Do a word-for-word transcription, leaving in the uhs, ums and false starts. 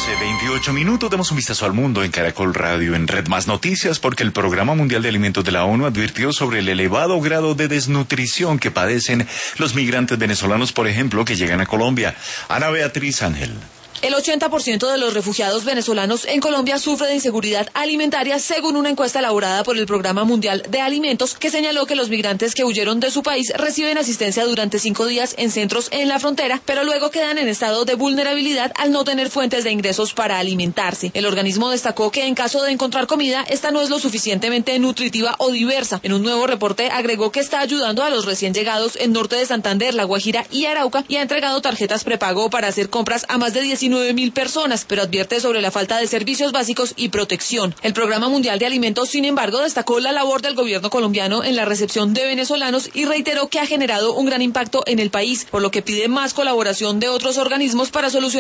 doce veintiocho minutos, damos un vistazo al mundo en Caracol Radio, en Red Más Noticias, porque el Programa Mundial de Alimentos de la ONU advirtió sobre el elevado grado de desnutrición que padecen los migrantes venezolanos, por ejemplo, que llegan a Colombia. Ana Beatriz Ángel. El ochenta por ciento de los refugiados venezolanos en Colombia sufre de inseguridad alimentaria, según una encuesta elaborada por el Programa Mundial de Alimentos, que señaló que los migrantes que huyeron de su país reciben asistencia durante cinco días en centros en la frontera, pero luego quedan en estado de vulnerabilidad al no tener fuentes de ingresos para alimentarse. El organismo destacó que en caso de encontrar comida, esta no es lo suficientemente nutritiva o diversa. En un nuevo reporte agregó que está ayudando a los recién llegados en norte de Santander, La Guajira y Arauca, y ha entregado tarjetas prepago para hacer compras a más de diecinueve mil personas, pero advierte sobre la falta de servicios básicos y protección. El Programa Mundial de Alimentos, sin embargo, destacó la labor del gobierno colombiano en la recepción de venezolanos y reiteró que ha generado un gran impacto en el país, por lo que pide más colaboración de otros organismos para solucionar